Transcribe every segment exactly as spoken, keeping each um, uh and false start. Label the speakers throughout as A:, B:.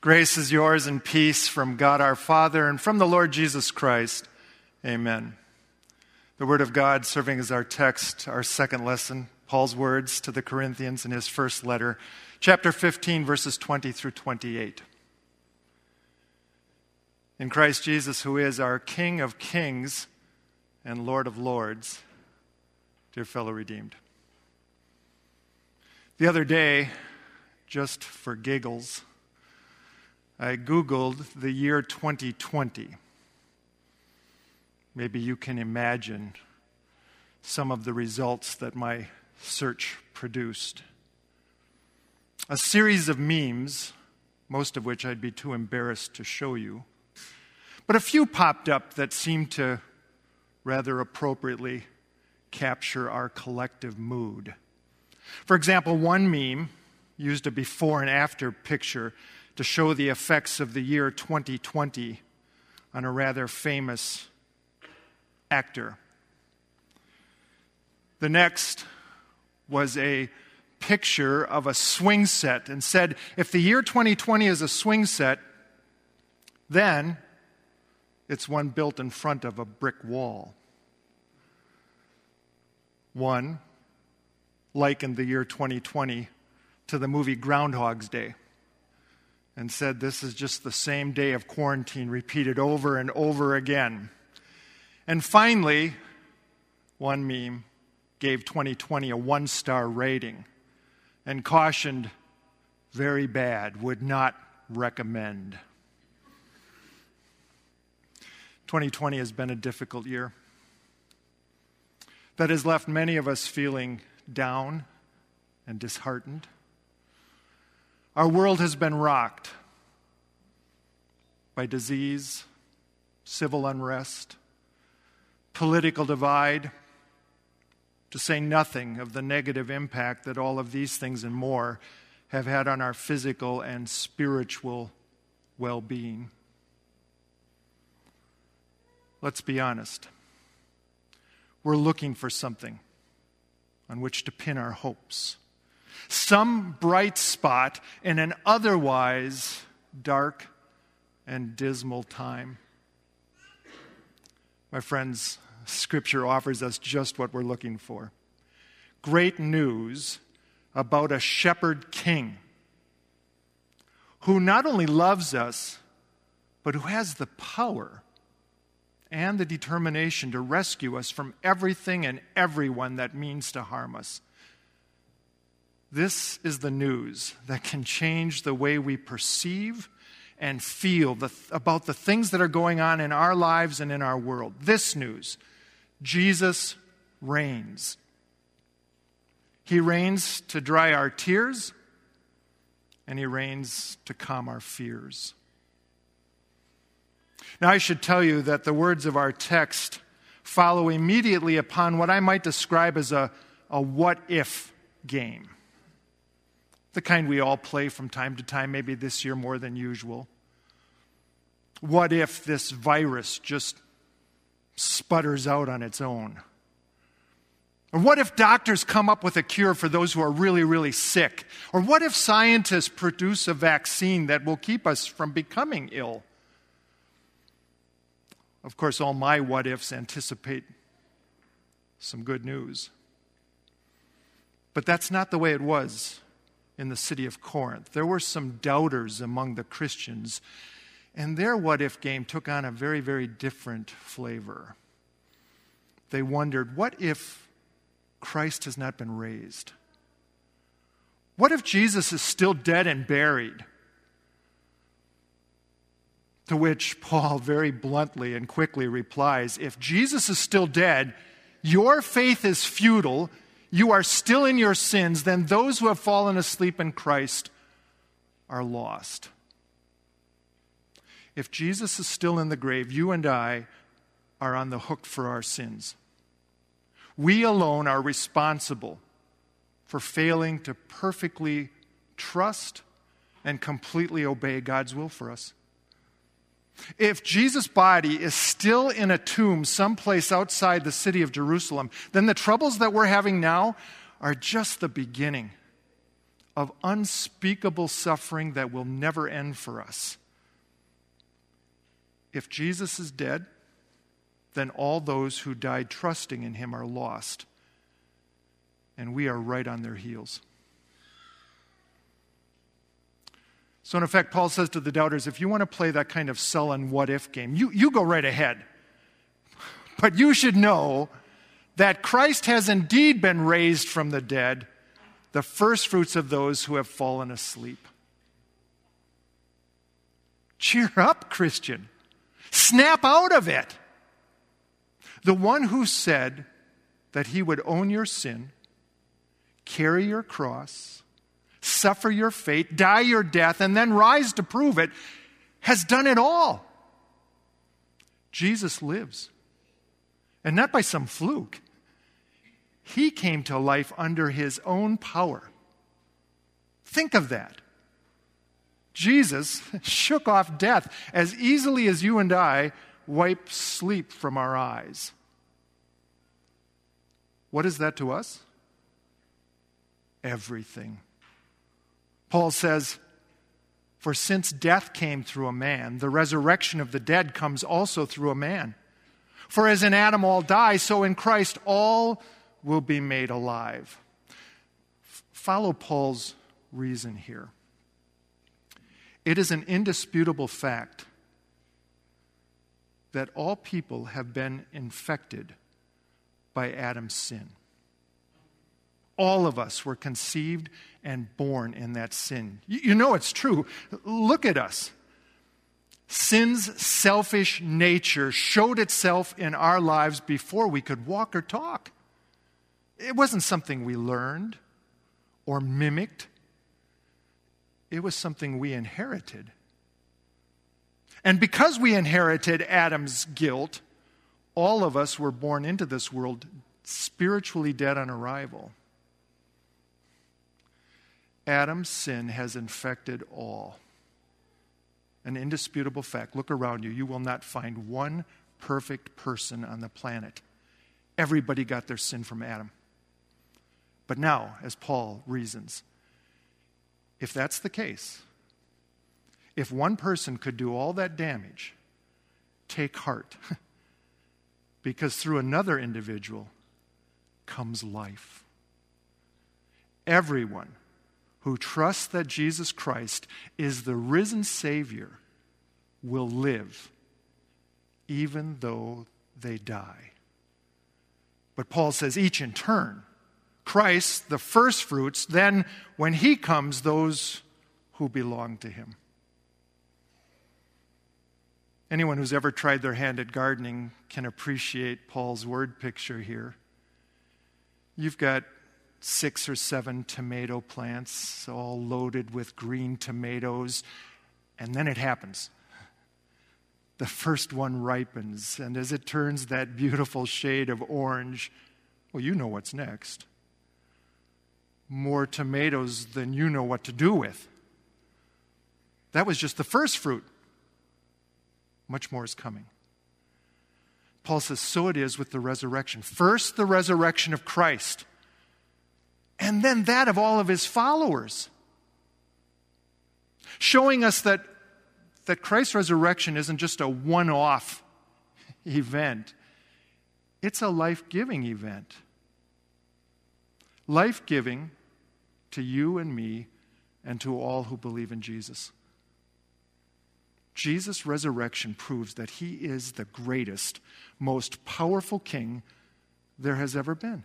A: Grace is yours and peace from God our Father and from the Lord Jesus Christ. Amen. The Word of God serving as our text, our second lesson, Paul's words to the Corinthians in his first letter, chapter fifteen, verses twenty through twenty-eight. In Christ Jesus, who is our King of kings and Lord of lords, dear fellow redeemed. The other day, just for giggles, I Googled the year twenty twenty. Maybe you can imagine some of the results that my search produced. A series of memes, most of which I'd be too embarrassed to show you. But a few popped up that seemed to rather appropriately capture our collective mood. For example, one meme used a before and after picture to show the effects of the year twenty twenty on a rather famous actor. The next was a picture of a swing set and said, if the year twenty twenty is a swing set, then it's one built in front of a brick wall. One likened the year twenty twenty to the movie Groundhog's Day and said this is just the same day of quarantine repeated over and over again. And finally, one meme gave twenty twenty a one-star rating and cautioned, very bad, would not recommend. twenty twenty has been a difficult year that has left many of us feeling down and disheartened. Our world has been rocked by disease, civil unrest, political divide, to say nothing of the negative impact that all of these things and more have had on our physical and spiritual well-being. Let's be honest. We're looking for something on which to pin our hopes. Some bright spot in an otherwise dark and dismal time. My friends, Scripture offers us just what we're looking for. Great news about a shepherd king who not only loves us, but who has the power and the determination to rescue us from everything and everyone that means to harm us. This is the news that can change the way we perceive and feel the, about the things that are going on in our lives and in our world. This news, Jesus reigns. He reigns to dry our tears, and he reigns to calm our fears. Now, I should tell you that the words of our text follow immediately upon what I might describe as a, a what-if game. The kind we all play from time to time, maybe this year more than usual. What if this virus just sputters out on its own? Or what if doctors come up with a cure for those who are really, really sick? Or what if scientists produce a vaccine that will keep us from becoming ill? Of course, all my what-ifs anticipate some good news. But that's not the way it was in the city of Corinth. There were some doubters among the Christians, and their what-if game took on a very, very different flavor. They wondered, what if Christ has not been raised? What if Jesus is still dead and buried? To which Paul very bluntly and quickly replies, if Jesus is still dead, your faith is futile, you are still in your sins, then those who have fallen asleep in Christ are lost. If Jesus is still in the grave, you and I are on the hook for our sins. We alone are responsible for failing to perfectly trust and completely obey God's will for us. If Jesus' body is still in a tomb someplace outside the city of Jerusalem, then the troubles that we're having now are just the beginning of unspeakable suffering that will never end for us. If Jesus is dead, then all those who died trusting in him are lost, and we are right on their heels. So in effect, Paul says to the doubters, if you want to play that kind of sullen what-if game, you, you go right ahead. But you should know that Christ has indeed been raised from the dead, the first fruits of those who have fallen asleep. Cheer up, Christian. Snap out of it. The one who said that he would own your sin, carry your cross, suffer your fate, die your death, and then rise to prove it, has done it all. Jesus lives. And not by some fluke. He came to life under his own power. Think of that. Jesus shook off death as easily as you and I wipe sleep from our eyes. What is that to us? Everything. Paul says, for since death came through a man, the resurrection of the dead comes also through a man. For as in Adam all die, so in Christ all will be made alive. F- follow Paul's reason here. It is an indisputable fact that all people have been infected by Adam's sin. All of us were conceived and born in that sin. You, you know it's true. Look at us. Sin's selfish nature showed itself in our lives before we could walk or talk. It wasn't something we learned or mimicked. It was something we inherited. And because we inherited Adam's guilt, all of us were born into this world spiritually dead on arrival. Adam's sin has infected all. An indisputable fact. Look around you. You will not find one perfect person on the planet. Everybody got their sin from Adam. But now, as Paul reasons, if that's the case, if one person could do all that damage, take heart. Because through another individual comes life. Everyone who trusts that Jesus Christ is the risen Savior will live, even though they die. But Paul says each in turn. Christ, the first fruits, then when he comes, those who belong to him. Anyone who's ever tried their hand at gardening can appreciate Paul's word picture here. You've got six or seven tomato plants, all loaded with green tomatoes, and then it happens. The first one ripens, and as it turns that beautiful shade of orange, well, you know what's next. More tomatoes than you know what to do with. That was just the first fruit. Much more is coming. Paul says, so it is with the resurrection. First, the resurrection of Christ, and then that of all of his followers. Showing us that, that Christ's resurrection isn't just a one-off event. It's a life-giving event. Life-giving to you and me and to all who believe in Jesus. Jesus' resurrection proves that he is the greatest, most powerful king there has ever been.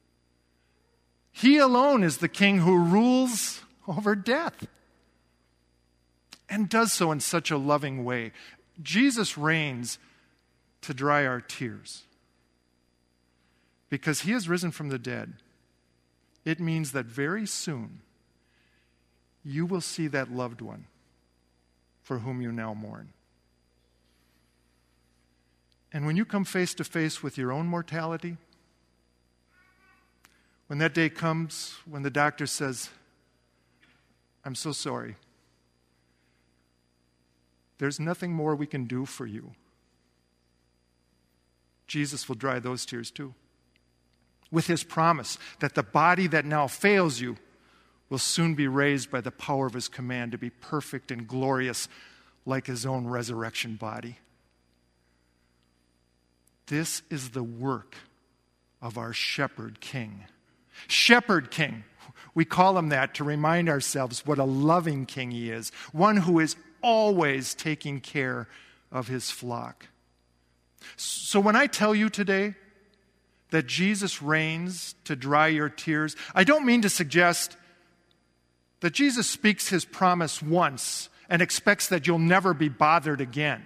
A: He alone is the king who rules over death and does so in such a loving way. Jesus reigns to dry our tears. Because he has risen from the dead, it means that very soon you will see that loved one for whom you now mourn. And when you come face to face with your own mortality, when that day comes, when the doctor says, I'm so sorry, there's nothing more we can do for you, Jesus will dry those tears too, with his promise that the body that now fails you will soon be raised by the power of his command to be perfect and glorious like his own resurrection body. This is the work of our Shepherd King. Shepherd King. We call him that to remind ourselves what a loving king he is, one who is always taking care of his flock. So when I tell you today that Jesus reigns to dry your tears, I don't mean to suggest that Jesus speaks his promise once and expects that you'll never be bothered again.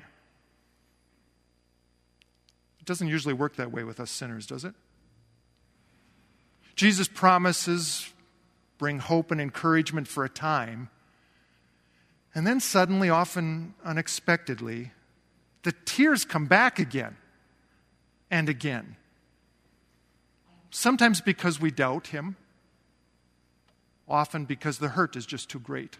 A: It doesn't usually work that way with us sinners, does it? Jesus' promises bring hope and encouragement for a time, and then suddenly, often unexpectedly, the tears come back again and again. Sometimes because we doubt him, often because the hurt is just too great.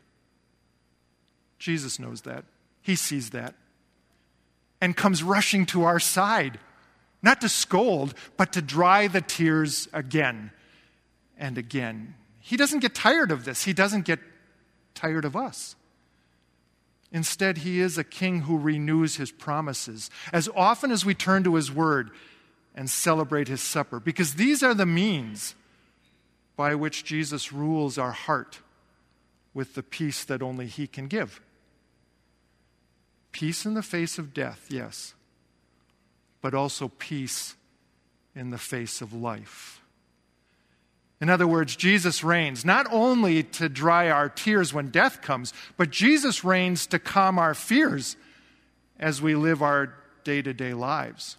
A: Jesus knows that. He sees that. And comes rushing to our side, not to scold, but to dry the tears again and again. He doesn't get tired of this. He doesn't get tired of us. Instead, he is a king who renews his promises as often as we turn to his word and celebrate his supper, because these are the means by which Jesus rules our heart with the peace that only he can give. Peace in the face of death, yes, but also peace in the face of life. In other words, Jesus reigns not only to dry our tears when death comes, but Jesus reigns to calm our fears as we live our day-to-day lives.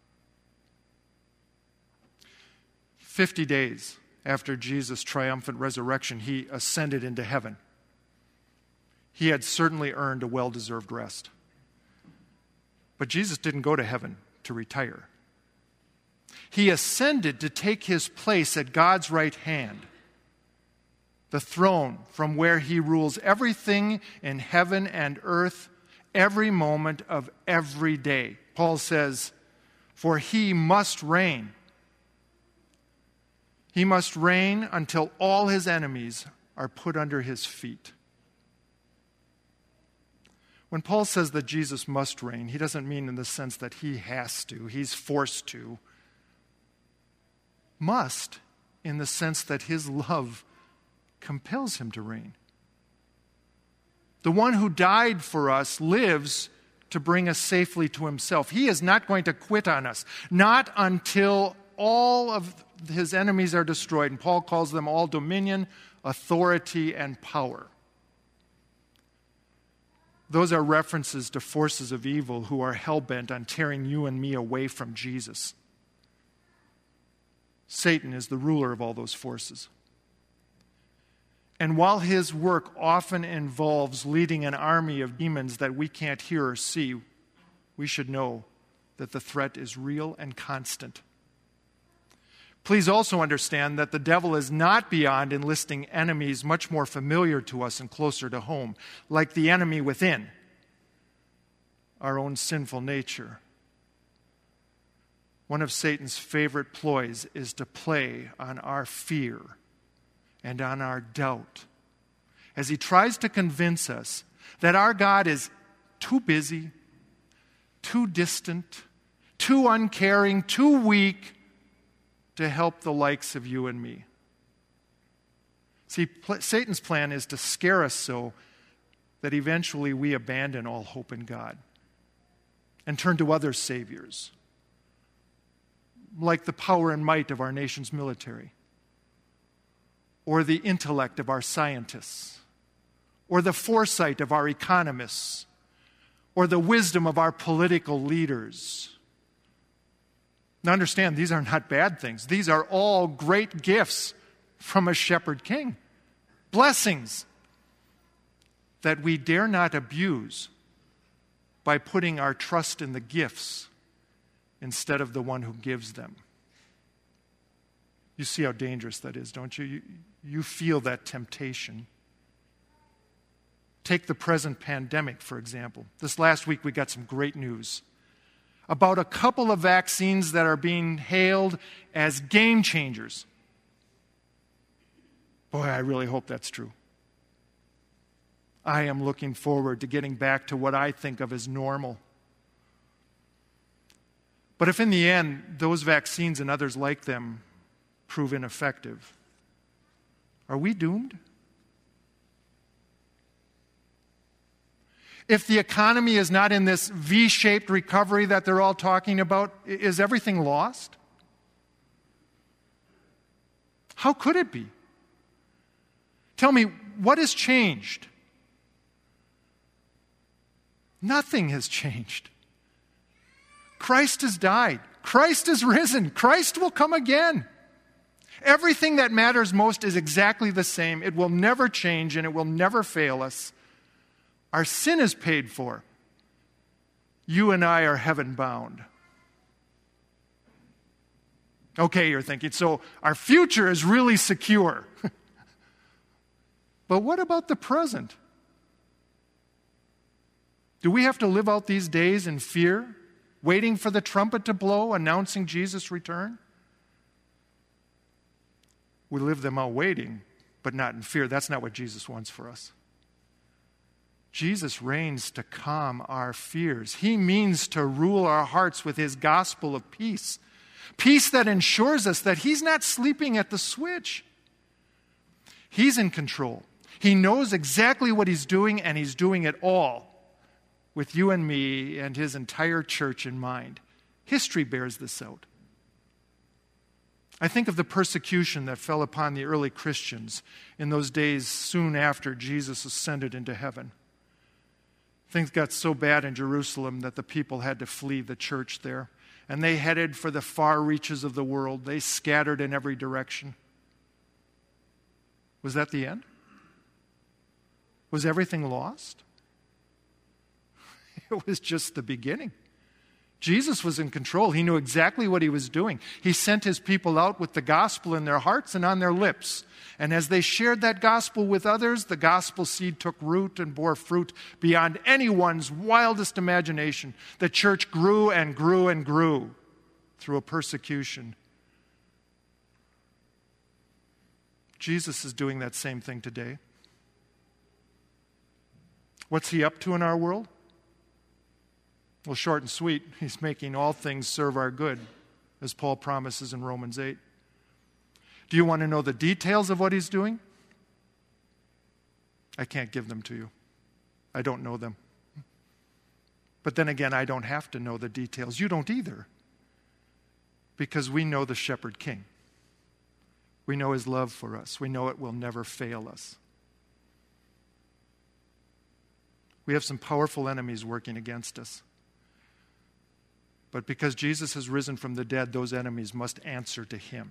A: Fifty days after Jesus' triumphant resurrection, he ascended into heaven. He had certainly earned a well-deserved rest. But Jesus didn't go to heaven to retire. He ascended to take his place at God's right hand, the throne from where he rules everything in heaven and earth, every moment of every day. Paul says, for he must reign. He must reign until all his enemies are put under his feet. When Paul says that Jesus must reign, he doesn't mean in the sense that he has to, he's forced to. Must in the sense that his love compels him to reign. The one who died for us lives to bring us safely to himself. He is not going to quit on us, not until all of his enemies are destroyed. And Paul calls them all dominion, authority, and power. Those are references to forces of evil who are hell-bent on tearing you and me away from Jesus. Satan is the ruler of all those forces. And while his work often involves leading an army of demons that we can't hear or see, we should know that the threat is real and constant. Please also understand that the devil is not beyond enlisting enemies much more familiar to us and closer to home, like the enemy within, our own sinful nature. One of Satan's favorite ploys is to play on our fear and on our doubt as he tries to convince us that our God is too busy, too distant, too uncaring, too weak to help the likes of you and me. See, pl- Satan's plan is to scare us so that eventually we abandon all hope in God and turn to other saviors, like the power and might of our nation's military, or the intellect of our scientists, or the foresight of our economists, or the wisdom of our political leaders. Now understand, these are not bad things. These are all great gifts from a shepherd king. Blessings that we dare not abuse by putting our trust in the gifts instead of the one who gives them. You see how dangerous that is, don't you? You, you feel that temptation. Take the present pandemic, for example. This last week we got some great news about a couple of vaccines that are being hailed as game changers. Boy, I really hope that's true. I am looking forward to getting back to what I think of as normal. But if in the end those vaccines and others like them prove ineffective, are we doomed? If the economy is not in this V-shaped recovery that they're all talking about, is everything lost? How could it be? Tell me, what has changed? Nothing has changed. Christ has died. Christ is risen. Christ will come again. Everything that matters most is exactly the same. It will never change and it will never fail us. Our sin is paid for. You and I are heaven bound. Okay, you're thinking, so our future is really secure. But what about the present? Do we have to live out these days in fear, waiting for the trumpet to blow, announcing Jesus' return? We live them out waiting, but not in fear. That's not what Jesus wants for us. Jesus reigns to calm our fears. He means to rule our hearts with his gospel of peace. Peace that ensures us that he's not sleeping at the switch. He's in control. He knows exactly what he's doing, and he's doing it all with you and me and his entire church in mind. History bears this out. I think of the persecution that fell upon the early Christians in those days soon after Jesus ascended into heaven. Things got so bad in Jerusalem that the people had to flee the church there. And they headed for the far reaches of the world. They scattered in every direction. Was that the end? Was everything lost? It was just the beginning. Jesus was in control. He knew exactly what he was doing. He sent his people out with the gospel in their hearts and on their lips. And as they shared that gospel with others, the gospel seed took root and bore fruit beyond anyone's wildest imagination. The church grew and grew and grew through a persecution. Jesus is doing that same thing today. What's he up to in our world? Well, short and sweet, he's making all things serve our good, as Paul promises in Romans eight. Do you want to know the details of what he's doing? I can't give them to you. I don't know them. But then again, I don't have to know the details. You don't either. Because we know the Shepherd King. We know his love for us. We know it will never fail us. We have some powerful enemies working against us. But because Jesus has risen from the dead, those enemies must answer to him.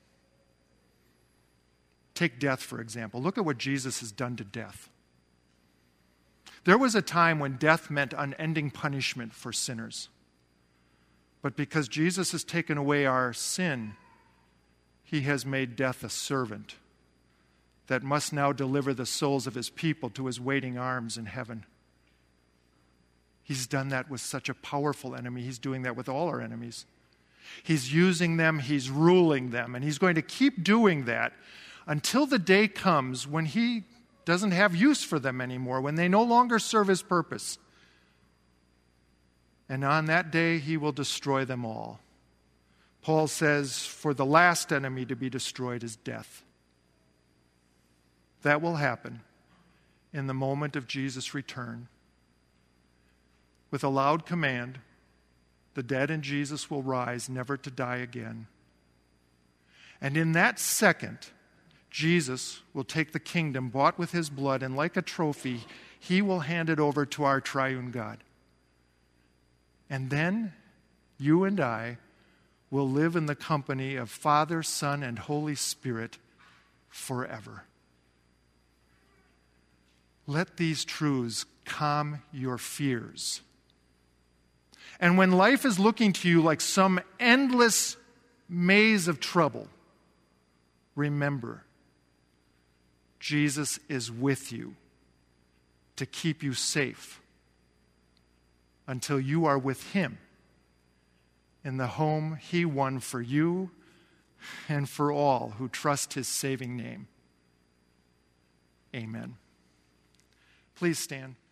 A: Take death, for example. Look at what Jesus has done to death. There was a time when death meant unending punishment for sinners. But because Jesus has taken away our sin, he has made death a servant that must now deliver the souls of his people to his waiting arms in heaven. He's done that with such a powerful enemy. He's doing that with all our enemies. He's using them, he's ruling them, and he's going to keep doing that until the day comes when he doesn't have use for them anymore, when they no longer serve his purpose. And on that day, he will destroy them all. Paul says, for the last enemy to be destroyed is death. That will happen in the moment of Jesus' return. With a loud command, the dead in Jesus will rise, never to die again. And in that second, Jesus will take the kingdom bought with his blood, and like a trophy, he will hand it over to our triune God. And then you and I will live in the company of Father, Son, and Holy Spirit forever. Let these truths calm your fears. And when life is looking to you like some endless maze of trouble, remember, Jesus is with you to keep you safe until you are with him in the home he won for you and for all who trust his saving name. Amen. Please stand.